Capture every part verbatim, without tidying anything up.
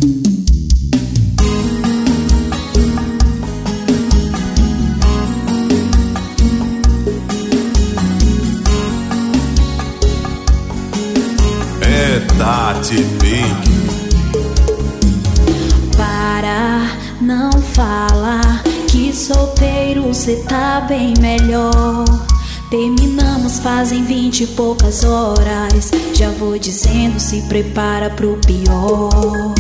Tati Pink. Para, não fala que solteiro cê tá bem melhor. Terminamos fazem vinte e poucas horas. Já vou dizendo, se prepara pro pior.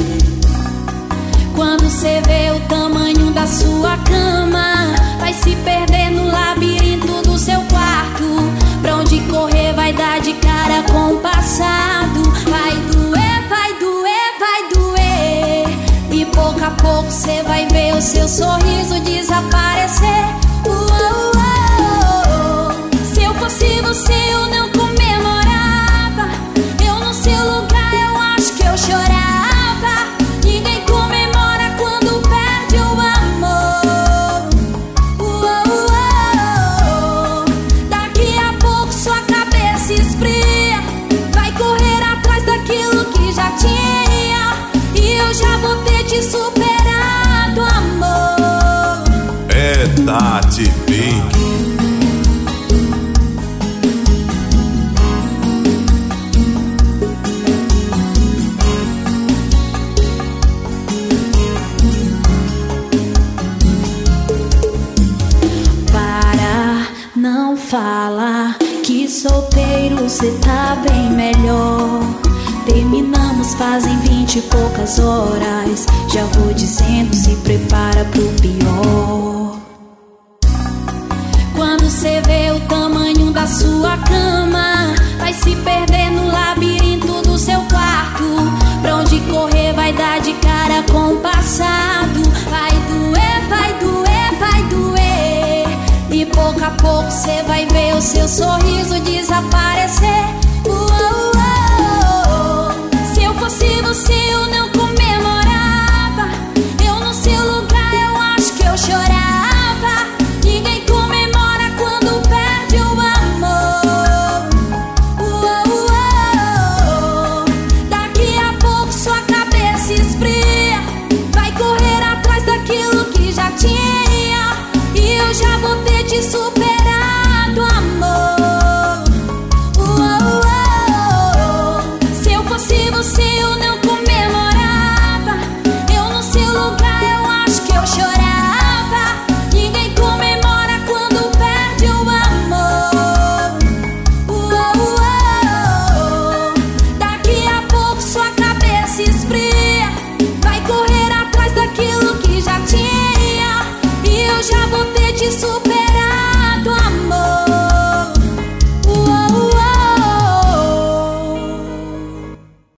Quando cê vê o tamanho da sua cama, vai se perder no labirinto do seu quarto. Pra onde correr vai dar de cara com o passado. Vai doer, vai doer, vai doer. E pouco a pouco cê vai ver o seu sorriso desaparecer. Uou, uou. Se eu fosse você eu não comemorava. Eu no seu lugar eu acho que eu chorava. Ninguém comemora quando perde o amor. Uou, uou. Daqui a pouco sua cabeça esfria. Vai correr atrás daquilo que já tinha. E eu já vou ter te superado, amor. É Tati Pink. Não fala que solteiro cê tá bem melhor. Terminamos fazem vinte e poucas horas. Já vou dizendo, se prepara pro pior. Quando cê vê o tamanho da sua cama, vai se perder no labirinto do seu quarto. Pra onde correr vai dar de cara com o passado. Vai doer, vai doer, vai doer. E pouco a pouco cê vai ver o seu sorriso desaparecer. Uou, uou. Se eu fosse você eu